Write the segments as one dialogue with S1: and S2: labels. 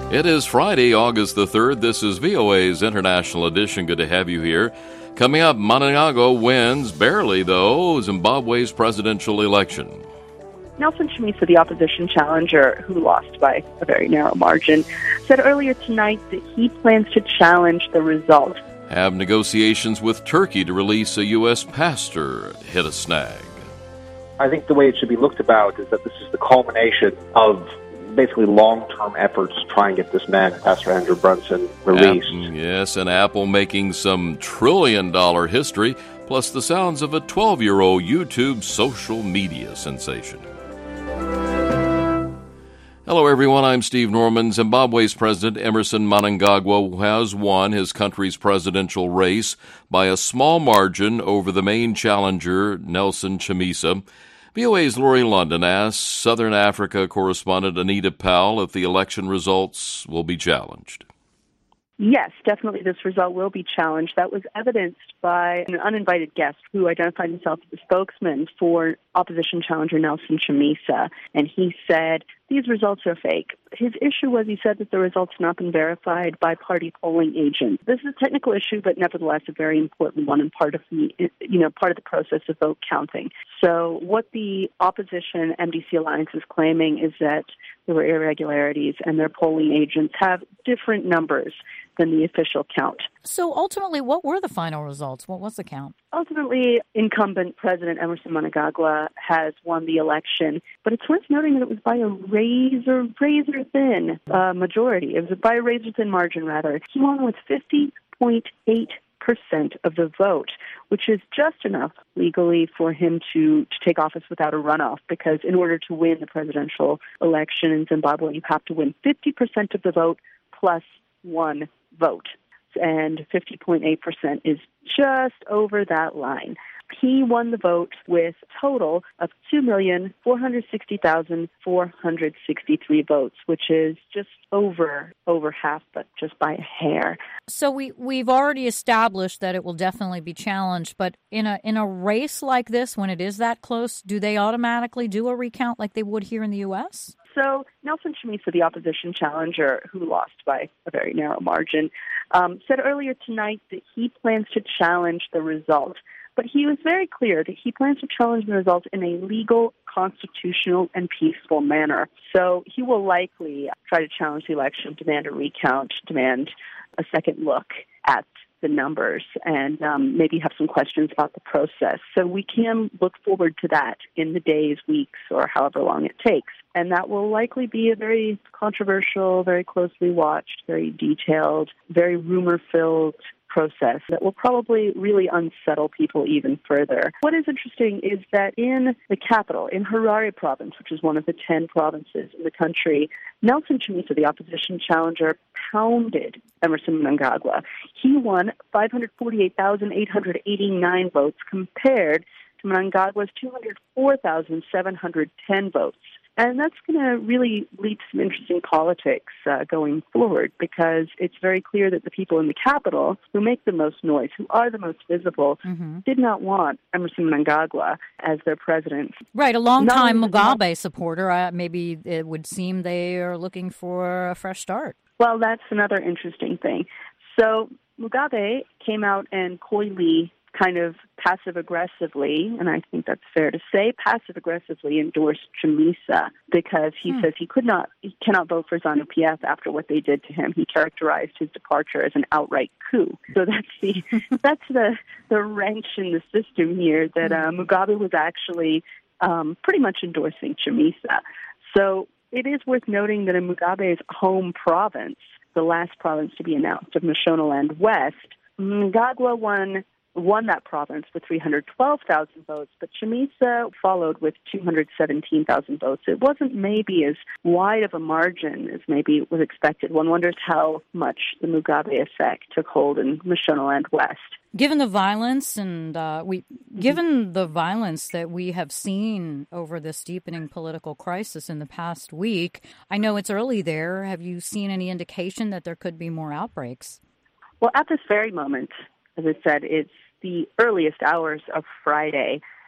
S1: It is Friday, August the 3rd. This is VOA's International Edition. Good to have you here. Coming up, Mnangagwa wins, barely though, Zimbabwe's presidential election.
S2: Nelson Chamisa, the opposition challenger who lost by a very narrow margin, said earlier tonight that he plans to challenge the result.
S1: Have negotiations with Turkey to release a U.S. pastor hit a snag.
S3: I think the way it should be looked about is that this is the culmination of basically long-term efforts to try and get this man, Pastor Andrew Brunson, released.
S1: Yes, and Apple making some trillion-dollar history, plus the sounds of a 12-year-old YouTube social media sensation. Hello, everyone. I'm Steve Norman. Zimbabwe's President Emmerson Mnangagwa has won his country's presidential race by a small margin over the main challenger, Nelson Chamisa. VOA's Lori London asked Southern Africa correspondent Anita Powell if the election results will be challenged.
S2: Yes, definitely this result will be challenged. That was evidenced by an uninvited guest who identified himself as the spokesman for opposition challenger Nelson Chamisa, and he said these results are fake. His issue was he said that the results had not been verified by party polling agents. This is a technical issue, but nevertheless a very important one and part of the process of vote counting. So what the opposition MDC Alliance is claiming is that there were irregularities and their polling agents have different numbers than the official count.
S4: So ultimately, what were the final results? What was the count?
S2: Ultimately, incumbent President Emmerson Mnangagwa has won the election, but it's worth noting that it was by a razor-thin majority. It was by a razor-thin margin, rather. He won with 50.8% of the vote, which is just enough legally for him to take office without a runoff, because in order to win the presidential election in Zimbabwe, you have to win 50% of the vote plus one vote, and 50.8% is just over that line. He won the vote with a total of 2,460,463 votes, which is just over half, but just by a hair.
S4: So we've already established that it will definitely be challenged, but in a race like this, when it is that close, do they automatically do a recount like they would here in the U.S.?
S2: So Nelson Chamisa, the opposition challenger who lost by a very narrow margin, said earlier tonight that he plans to challenge the result. But he was very clear that he plans to challenge the result in a legal, constitutional, and peaceful manner. So he will likely try to challenge the election, demand a recount, demand a second look at the numbers, and maybe have some questions about the process. So we can look forward to that in the days, weeks, or however long it takes. And that will likely be a very controversial, very closely watched, very detailed, very rumor-filled process that will probably really unsettle people even further. What is interesting is that in the capital, in Harare province, which is one of the 10 provinces in the country, Nelson Chamisa, the opposition challenger, pounded Emmerson Mnangagwa. He won 548,889 votes compared to Mnangagwa's 204,710 votes. And that's going to really lead to some interesting politics going forward, because it's very clear that the people in the capital who make the most noise, who are the most visible, did not want Emmerson Mnangagwa as their president.
S4: Right, a long-time Mugabe supporter. Maybe it would seem they are looking for a fresh start.
S2: Well, that's another interesting thing. So Mugabe came out and coyly, kind of passive-aggressively, and I think that's fair to say, passive-aggressively endorsed Chamisa because he says he cannot vote for ZANU-PF after what they did to him. He characterized his departure as an outright coup. So that's the wrench in the system here, that Mugabe was actually pretty much endorsing Chamisa. So it is worth noting that in Mugabe's home province, the last province to be announced of Mashonaland West, Mnangagwa won that province with 312,000 votes, but Chamisa followed with 217,000 votes. It wasn't maybe as wide of a margin as maybe was expected. One wonders how much the Mugabe effect took hold in Mashonaland West.
S4: Given the violence given the violence that we have seen over this deepening political crisis in the past week, I know it's early there. Have you seen any indication that there could be more outbreaks?
S2: Well, at this very moment, as I said, it's the earliest hours of Friday.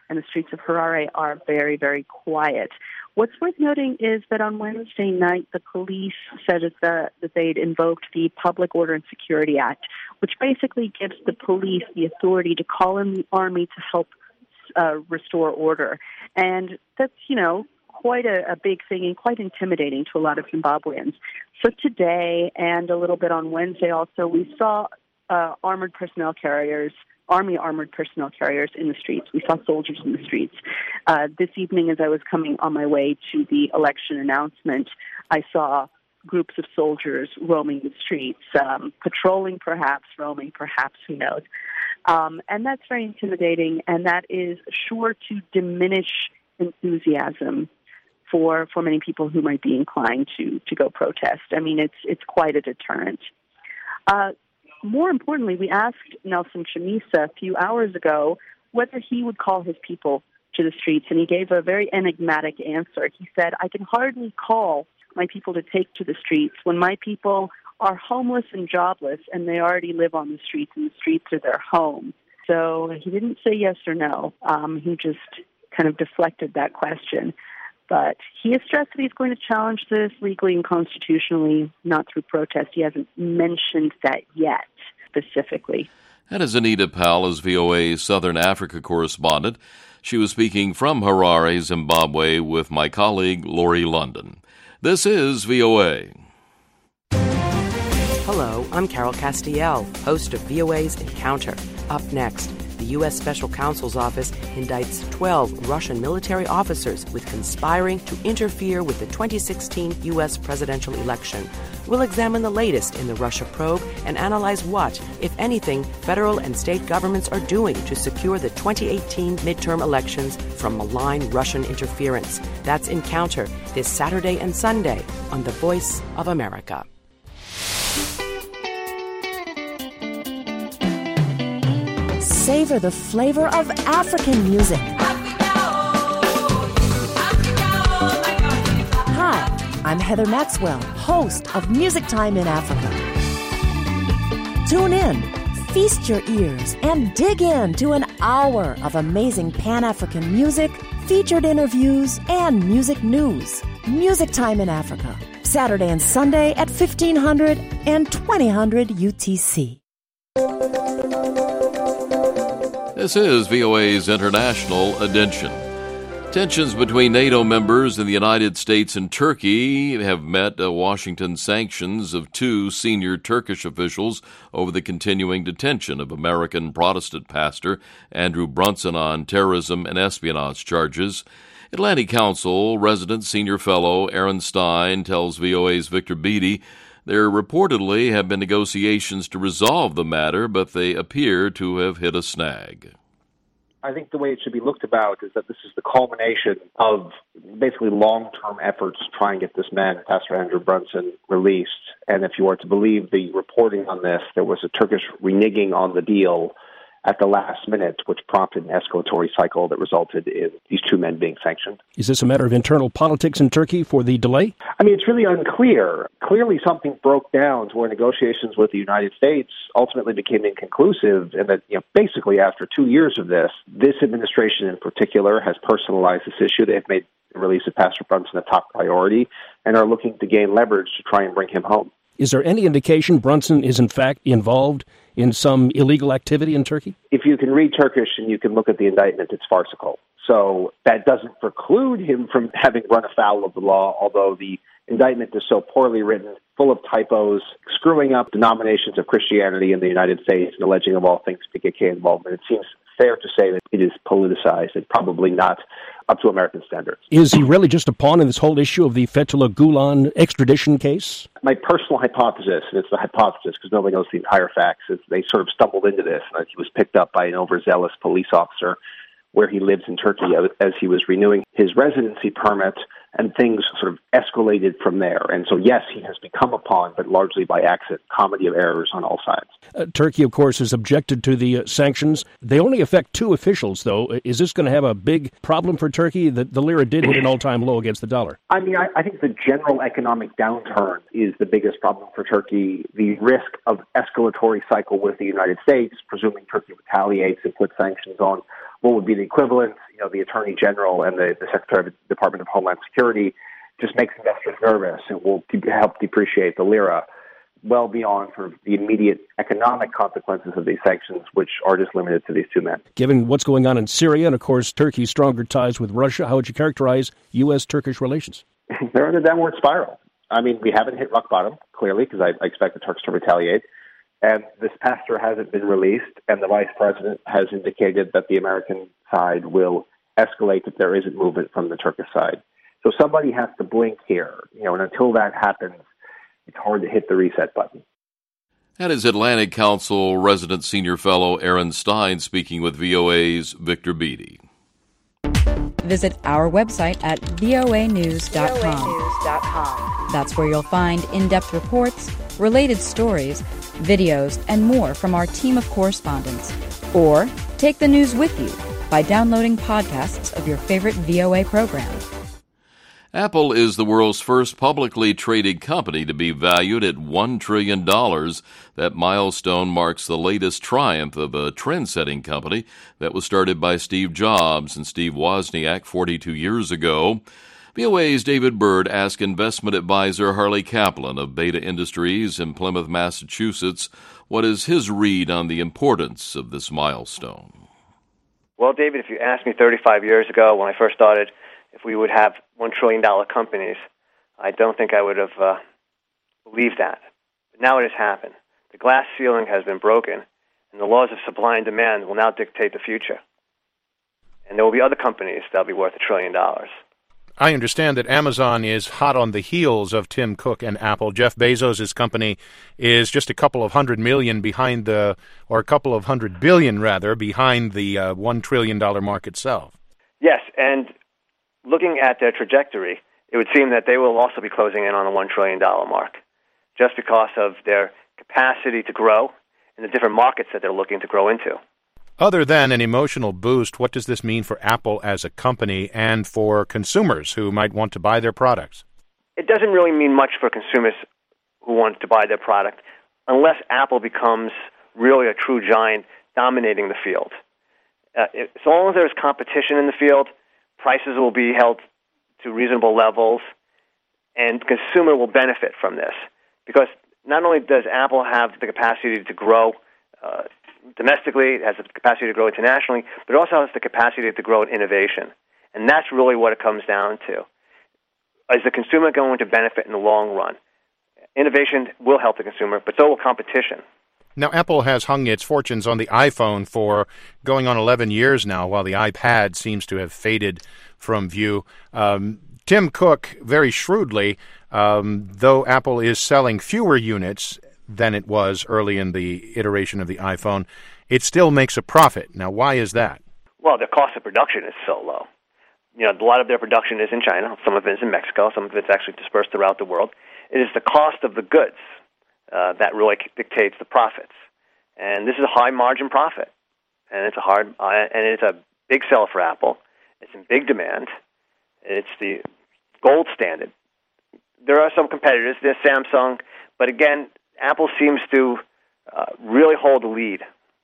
S2: and the streets of Harare are very, very quiet. What's worth noting is that on Wednesday night, the police said that they'd invoked the Public Order and Security Act, which basically gives the police the authority to call in the army to help restore order. And that's, quite a big thing and quite intimidating to a lot of Zimbabweans. So today and a little bit on Wednesday also, we saw Army armored personnel carriers in the streets. We saw soldiers in the streets. This evening, as I was coming on my way to the election announcement, I saw groups of soldiers roaming the streets, patrolling perhaps, roaming perhaps, who knows. And that's very intimidating, and that is sure to diminish enthusiasm for many people who might be inclined to go protest. I mean, it's quite a deterrent. More importantly, we asked Nelson Chamisa a few hours ago whether he would call his people to the streets, and he gave a very enigmatic answer. He said, "I can hardly call my people to take to the streets when my people are homeless and jobless, and they already live on the streets, and the streets are their home." So he didn't say yes or no. He just kind of deflected that question. But he has stressed that he's going to challenge this legally and constitutionally, not through protest. He hasn't mentioned that yet, specifically.
S1: That is Anita Powell, as VOA's Southern Africa correspondent. She was speaking from Harare, Zimbabwe, with my colleague Lori London. This is VOA.
S5: Hello, I'm Carol Castiel, host of VOA's Encounter. Up next, the U.S. Special Counsel's Office indicts 12 Russian military officers with conspiring to interfere with the 2016 U.S. presidential election. We'll examine the latest in the Russia probe and analyze what, if anything, federal and state governments are doing to secure the 2018 midterm elections from malign Russian interference. That's Encounter this Saturday and Sunday on The Voice of America.
S6: Savor the flavor of African music. Hi, I'm Heather Maxwell, host of Music Time in Africa. Tune in, feast your ears, and dig into an hour of amazing Pan-African music, featured interviews, and music news. Music Time in Africa, Saturday and Sunday at 1500 and 2000 UTC.
S1: This is VOA's International Edition. Tensions between NATO members in the United States and Turkey have met Washington sanctions of two senior Turkish officials over the continuing detention of American Protestant pastor Andrew Brunson on terrorism and espionage charges. Atlantic Council resident senior fellow Aaron Stein tells VOA's Victor Beattie there reportedly have been negotiations to resolve the matter, but they appear to have hit a snag.
S3: I think the way it should be looked about is that this is the culmination of basically long-term efforts to try and get this man, Pastor Andrew Brunson, released. And if you are to believe the reporting on this, there was a Turkish reneging on the deal at the last minute, which prompted an escalatory cycle that resulted in these two men being sanctioned.
S7: Is this a matter of internal politics in Turkey for the delay?
S3: I mean, it's really unclear. Clearly something broke down to where negotiations with the United States ultimately became inconclusive, and that, basically after 2 years of this administration in particular has personalized this issue. They have made the release of Pastor Brunson a top priority and are looking to gain leverage to try and bring him home.
S7: Is there any indication Brunson is in fact involved in some illegal activity in Turkey?
S3: If you can read Turkish and you can look at the indictment, it's farcical. So that doesn't preclude him from having run afoul of the law, although the indictment is so poorly written, full of typos, screwing up denominations of Christianity in the United States and alleging, of all things, PKK involvement. It seems fair to say that it is politicized and probably not up to American standards.
S7: Is he really just a pawn in this whole issue of the Fethullah Gulen extradition case?
S3: My personal hypothesis, and it's the hypothesis because nobody knows the entire facts, is they sort of stumbled into this. He was picked up by an overzealous police officer where he lives in Turkey as he was renewing his residency permit, and things sort of escalated from there. And so, yes, he has become a pawn, but largely by accident, comedy of errors on all sides.
S7: Turkey, of course, has objected to the sanctions. They only affect two officials, though. Is this going to have a big problem for Turkey? The lira did hit an all-time low against the dollar.
S3: I mean, I think the general economic downturn is the biggest problem for Turkey. The risk of escalatory cycle with the United States, presuming Turkey retaliates and puts sanctions on what would be the equivalent, the Attorney General and the Secretary of the Department of Homeland Security, just makes investors nervous and will help depreciate the lira, well beyond sort of the immediate economic consequences of these sanctions, which are just limited to these two men.
S7: Given what's going on in Syria and, of course, Turkey's stronger ties with Russia, how would you characterize U.S.-Turkish relations?
S3: They're in a downward spiral. I mean, we haven't hit rock bottom, clearly, because I expect the Turks to retaliate. And this pastor hasn't been released, and the vice president has indicated that the American side will escalate if there isn't movement from the Turkish side. So somebody has to blink here, and until that happens, it's hard to hit the reset button.
S1: That is Atlantic Council resident senior fellow Aaron Stein speaking with VOA's Victor Beattie.
S8: Visit our website at voanews.com. That's where you'll find in-depth reports, related stories, videos, and more from our team of correspondents. Or take the news with you by downloading podcasts of your favorite VOA program.
S1: Apple is the world's first publicly traded company to be valued at $1 trillion. That milestone marks the latest triumph of a trend-setting company that was started by Steve Jobs and Steve Wozniak 42 years ago. VOA's David Byrd asked investment advisor Harley Kaplan of Beta Industries in Plymouth, Massachusetts, what is his read on the importance of this milestone.
S9: Well, David, if you asked me 35 years ago when I first started if we would have $1 trillion companies, I don't think I would have believed that. But now it has happened. The glass ceiling has been broken, and the laws of supply and demand will now dictate the future. And there will be other companies that will be worth $1 trillion.
S10: I understand that Amazon is hot on the heels of Tim Cook and Apple. Jeff Bezos' company is just a couple of $100 million behind a couple of $100 billion rather, behind the $1 trillion mark itself.
S9: Yes, and looking at their trajectory, it would seem that they will also be closing in on the $1 trillion mark, just because of their capacity to grow in the different markets that they're looking to grow into.
S10: Other than an emotional boost, what does this mean for Apple as a company and for consumers who might want to buy their products?
S9: It doesn't really mean much for consumers who want to buy their product unless Apple becomes really a true giant dominating the field. As long as there's competition in the field, prices will be held to reasonable levels, and consumer will benefit from this. Because not only does Apple have the capacity to grow domestically, it has the capacity to grow internationally, but it also has the capacity to grow in innovation. And that's really what it comes down to. Is the consumer going to benefit in the long run? Innovation will help the consumer, but so will competition.
S10: Now, Apple has hung its fortunes on the iPhone for going on 11 years now, while the iPad seems to have faded from view. Tim Cook, very shrewdly, though Apple is selling fewer units than it was early in the iteration of the iPhone, it still makes a profit. Now, why is that?
S9: Well, the cost of production is so low. A lot of their production is in China. Some of it is in Mexico. Some of it's actually dispersed throughout the world. It is the cost of the goods that really dictates the profits. And this is a high-margin profit. And it's a big seller for Apple. It's in big demand. It's the gold standard. There are some competitors. There's Samsung. But again, Apple seems to really hold the lead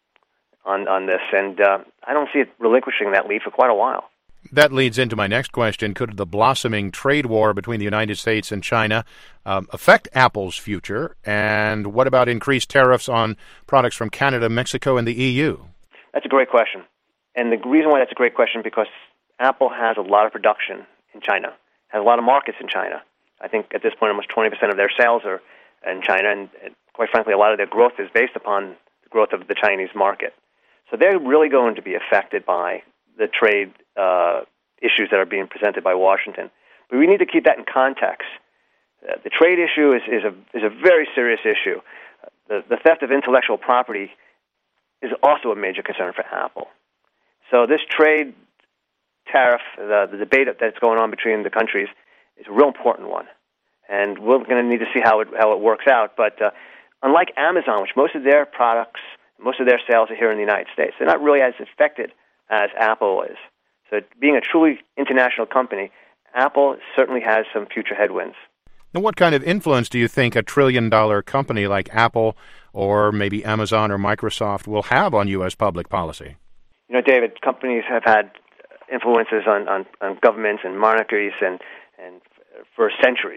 S9: on this, and I don't see it relinquishing that lead for quite a while.
S10: That leads into my next question. Could the blossoming trade war between the United States and China affect Apple's future? And what about increased tariffs on products from Canada, Mexico, and the EU?
S9: That's a great question. And the reason why that's a great question because Apple has a lot of production in China, has a lot of markets in China. I think at this point almost 20% of their sales are in China, and quite frankly, a lot of their growth is based upon the growth of the Chinese market. So they're really going to be affected by the trade issues that are being presented by Washington. But we need to keep that in context. The trade issue is a very serious issue. The theft of intellectual property is also a major concern for Apple. So this trade tariff, the debate that's going on between the countries, is a real important one. And we're going to need to see how it works out. But unlike Amazon, which most of their products, most of their sales are here in the United States, they're not really as affected as Apple is. So being a truly international company, Apple certainly has some future headwinds.
S10: Now, what kind of influence do you think a trillion-dollar company like Apple or maybe Amazon or Microsoft will have on U.S. public policy?
S9: David, companies have had influences on governments and monarchies and for centuries.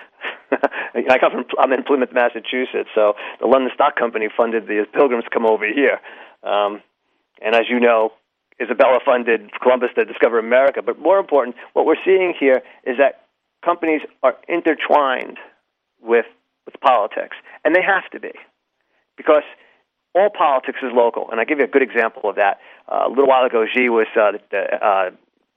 S9: I'm in Plymouth, Massachusetts, so the London Stock Company funded the Pilgrims to come over here. And as you know, Isabella funded Columbus to discover America. But more important, what we're seeing here is that companies are intertwined with politics, and they have to be, because all politics is local. And I'll give you a good example of that. A little while ago, Xi was the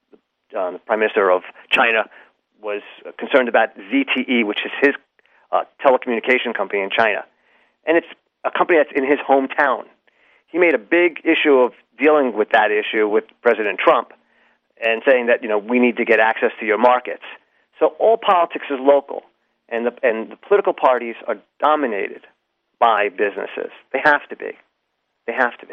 S9: Prime Minister of China, was concerned about ZTE, which is his telecommunication company in China. And it's a company that's in his hometown. He made a big issue of dealing with that issue with President Trump and saying that, we need to get access to your markets. So all politics is local, and the political parties are dominated by businesses. They have to be. They have to be.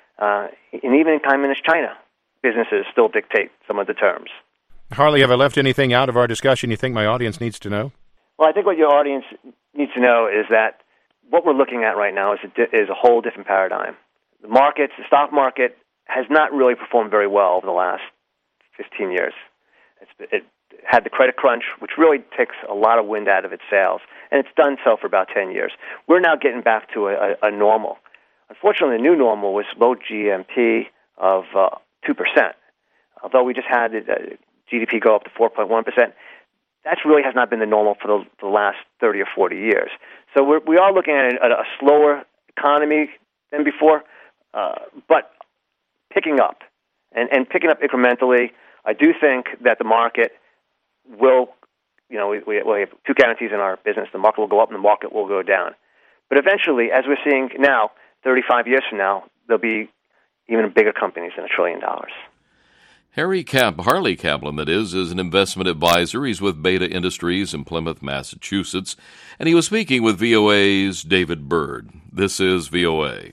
S9: And even in Communist China, businesses still dictate some of the terms.
S10: Harley, have I left anything out of our discussion you think my audience needs to know?
S9: Well, I think what your audience needs to know is that what we're looking at right now is a whole different paradigm. The stock market, has not really performed very well over the last 15 years. It had the credit crunch, which really takes a lot of wind out of its sails, and it's done so for about 10 years. We're now getting back to a normal. Unfortunately, the new normal was low GMP of 2%. Although we just had GDP go up to 4.1%, that really has not been the normal for the last 30 or 40 years. So we are looking at a slower economy than before, but picking up, and picking up incrementally. I do think that the market will, we have two guarantees in our business. The market will go up and the market will go down. But eventually, as we're seeing now, 35 years from now, there'll be even bigger companies than $1 trillion.
S1: Harley Kaplan, that is an investment advisor. He's with Beta Industries in Plymouth, Massachusetts, and he was speaking with VOA's David Byrd. This is VOA.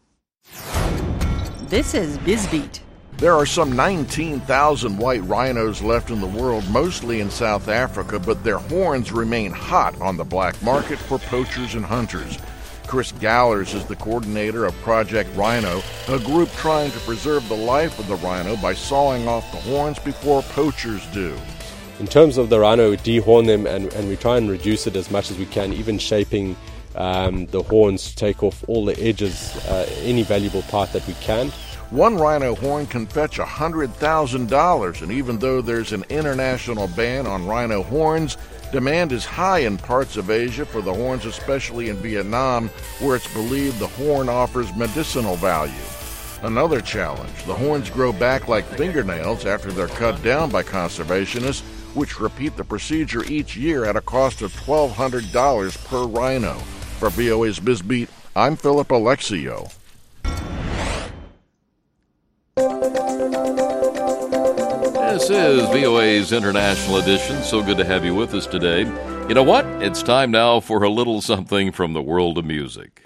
S11: This is BizBeat.
S12: There are some 19,000 white rhinos left in the world, mostly in South Africa, but their horns remain hot on the black market for poachers and hunters. Chris Gallers is the coordinator of Project Rhino, a group trying to preserve the life of the rhino by sawing off the horns before poachers do.
S13: In terms of the rhino, we dehorn them and we try and reduce it as much as we can, even shaping the horns to take off all the edges, any valuable part that we can.
S12: One rhino horn can fetch $100,000, and even though there's an international ban on rhino horns, demand is high in parts of Asia for the horns, especially in Vietnam, where it's believed the horn offers medicinal value. Another challenge, the horns grow back like fingernails after they're cut down by conservationists, which repeat the procedure each year at a cost of $1,200 per rhino. For VOA's BizBeat, I'm Philip Alexio.
S1: This is VOA's International Edition. So good to have you with us today. You know what? It's time now for a little something from the world of music.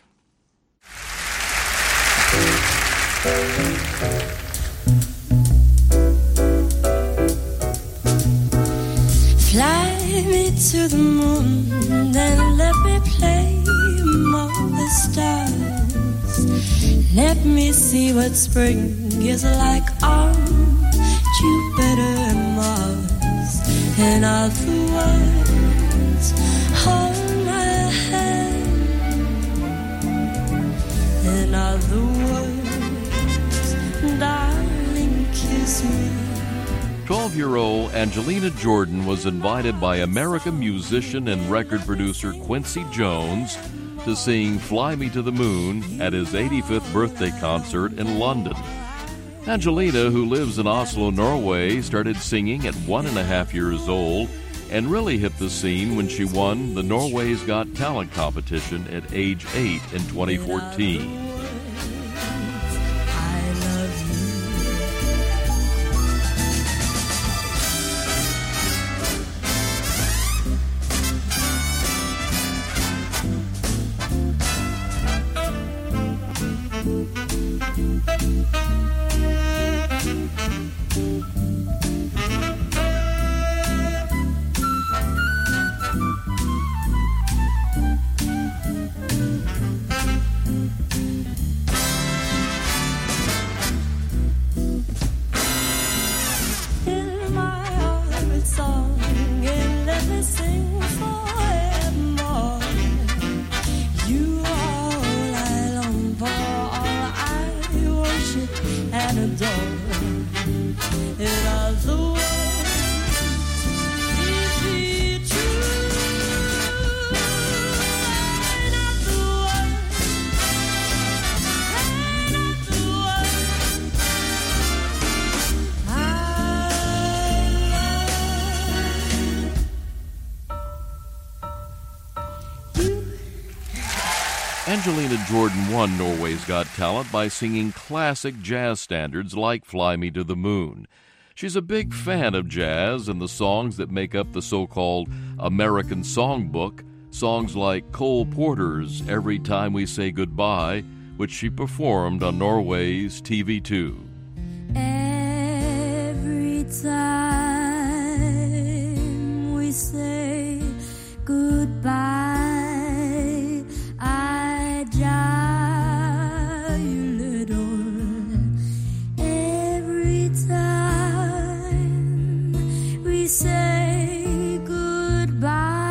S14: Fly me to the moon and let me play among the stars. Let me see what spring is like on Jupiter and Mars. And all the ones hold my hand, and all the words, darling, kiss me.
S1: 12-year-old Angelina Jordan was invited by American musician and record producer Quincy Jones to sing Fly Me to the Moon at his 85th birthday concert in London. Angelina, who lives in Oslo, Norway, started singing at 1.5 years old and really hit the scene when she won the Norway's Got Talent competition at age 8 in 2014. Angelina Jordan won Norway's Got Talent by singing classic jazz standards like Fly Me to the Moon. She's a big fan of jazz and the songs that make up the so-called American Songbook, songs like Cole Porter's Every Time We Say Goodbye, which she performed on Norway's TV2.
S14: Every time we say goodbye, I die little. Every time we say goodbye,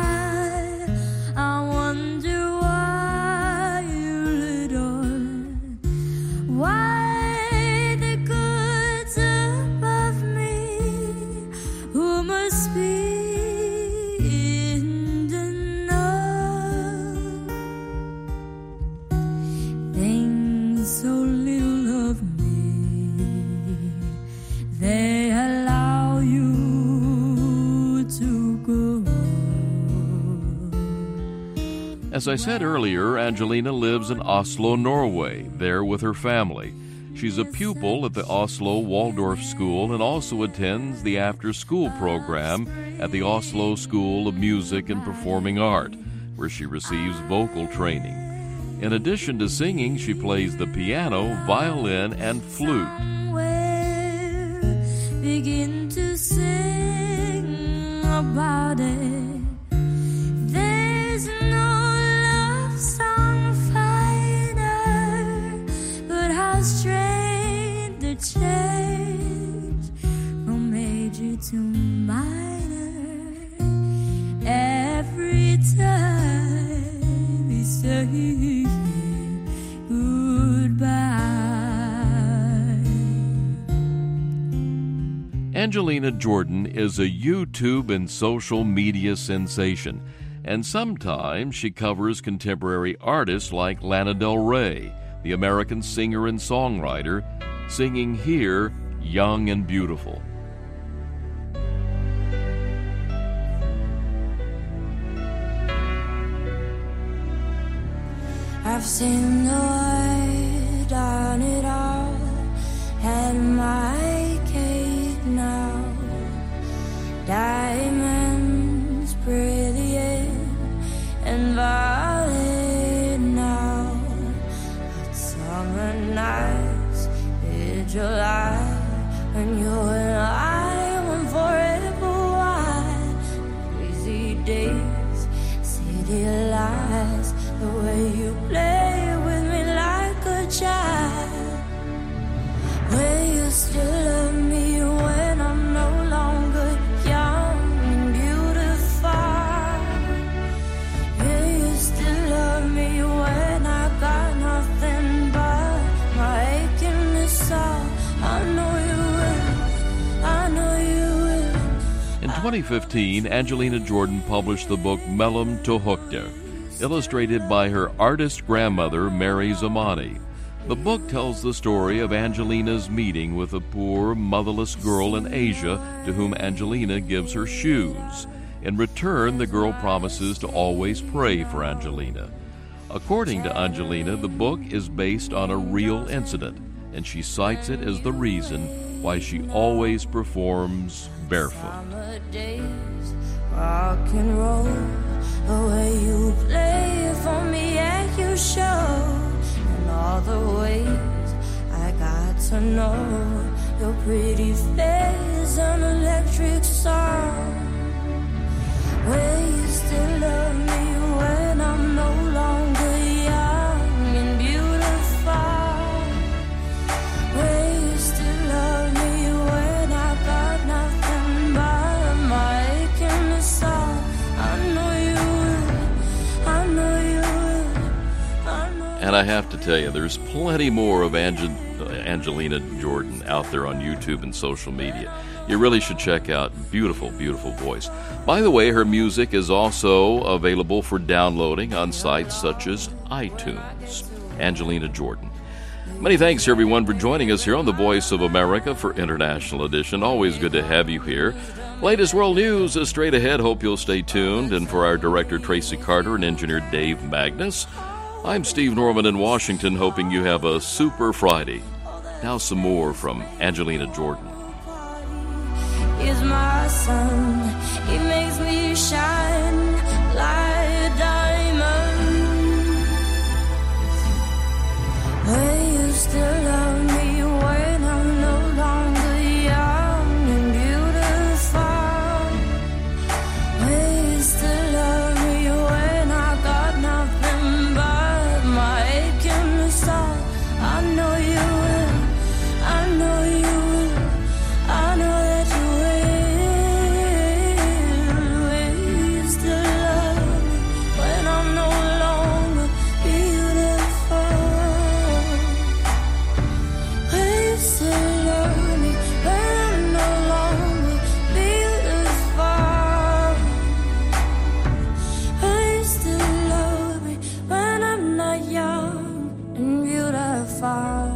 S14: I wonder why you little, why the goods above me, who must be in the know. Things so little of me, they allow you to go.
S1: As I said earlier, Angelina lives in Oslo, Norway, there with her family. She's a pupil at the Oslo Waldorf School and also attends the after-school program at the Oslo School of Music and Performing Art, where she receives vocal training. In addition to singing, she plays the piano, violin, and flute.
S14: Begin to sing about it. There's no love song finer, but how strange the change from major to minor. Every time we say goodbye.
S1: Angelina Jordan is a YouTube and social media sensation, and sometimes she covers contemporary artists like Lana Del Rey, the American singer and songwriter, singing here, Young and Beautiful.
S14: I've seen the way, done it all, had my cake now. Diamonds brilliant and violet now. Hot summer nights, mid-July, when you and I went forever wide. Crazy days, city lights, the way you play with me like a child. Will you still love me when I'm no longer young and beautiful? Will you still love me when I got nothing but my aching soul? I know you will, I know you will.
S1: In 2015, Angelina Jordan published the book Mellom to Hukter, illustrated by her artist grandmother, Mary Zamani. The book tells the story of Angelina's meeting with a poor, motherless girl in Asia to whom Angelina gives her shoes. In return, the girl promises to always pray for Angelina. According to Angelina, the book is based on a real incident, and she cites it as the reason why she always performs barefoot.
S14: Summer days, rock and roll, the way you play for me at your show, and all the ways I got to know your pretty face, an electric song. Will you still love me when I'm no longer young and beautiful? Will you still love me when I got nothing but my aching soul? I know you will, I know you will, I know.
S1: And I have to tell you, there's plenty more of Angelina Jordan out there on YouTube and social media. You really should check out. Beautiful, beautiful voice. By the way, her music is also available for downloading on sites such as iTunes. Angelina Jordan. Many thanks, everyone, for joining us here on the Voice of America for International Edition. Always good to have you here. Latest world news is straight ahead. Hope you'll stay tuned. And for our director, Tracy Carter, and engineer Dave Magnus, I'm Steve Norman in Washington, hoping you have a super Friday. Now some more from Angelina Jordan.
S14: Is my sun, it makes me shine like a diamond. Will you still love me when I'm no longer young and beautiful? Will you still love me when I got nothing but my aching soul? I know you will, I know you will, I know that you will. Will you still love me when I'm no longer beautiful? Will you still love me when I'm no longer beautiful? Will you still love me when I'm not young and beautiful?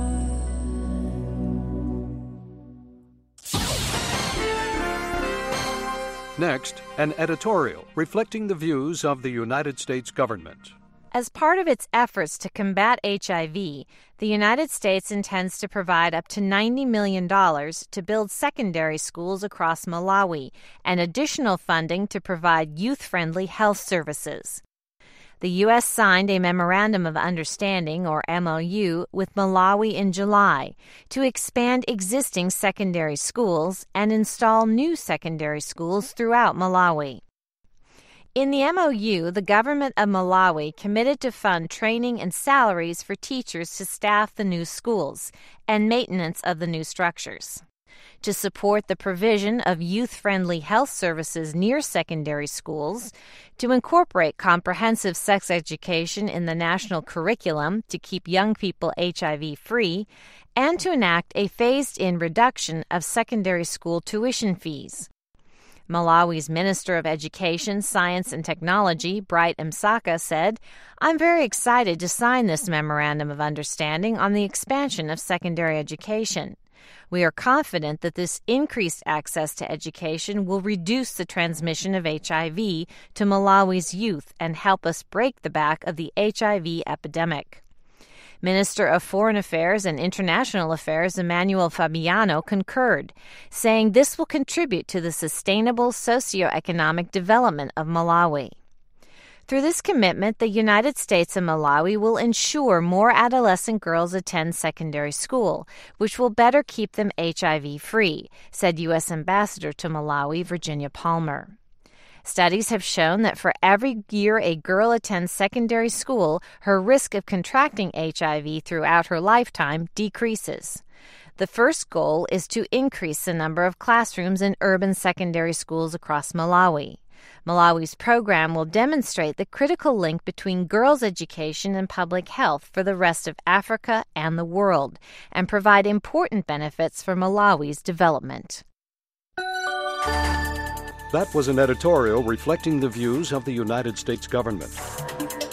S11: Next, an editorial reflecting the views of the United States government.
S15: As part of its efforts to combat HIV, the United States intends to provide up to $90 million to build secondary schools across Malawi and additional funding to provide youth-friendly health services. The U.S. signed a Memorandum of Understanding, or MOU, with Malawi in July to expand existing secondary schools and install new secondary schools throughout Malawi. In the MOU, the government of Malawi committed to fund training and salaries for teachers to staff the new schools and maintenance of the new structures. To support the provision of youth-friendly health services near secondary schools, to incorporate comprehensive sex education in the national curriculum to keep young people HIV-free, and to enact a phased-in reduction of secondary school tuition fees. Malawi's Minister of Education, Science and Technology, Bright Msaka, said, "I'm very excited to sign this Memorandum of Understanding on the expansion of secondary education. We are confident that this increased access to education will reduce the transmission of HIV to Malawi's youth and help us break the back of the HIV epidemic." Minister of Foreign Affairs and International Affairs Emmanuel Fabiano concurred, saying this will contribute to the sustainable socioeconomic development of Malawi. Through this commitment, the United States and Malawi will ensure more adolescent girls attend secondary school, which will better keep them HIV-free, said U.S. Ambassador to Malawi, Virginia Palmer. Studies have shown that for every year a girl attends secondary school, her risk of contracting HIV throughout her lifetime decreases. The first goal is to increase the number of classrooms in urban secondary schools across Malawi. Malawi's program will demonstrate the critical link between girls' education and public health for the rest of Africa and the world, and provide important benefits for Malawi's development.
S11: That was an editorial reflecting the views of the United States government.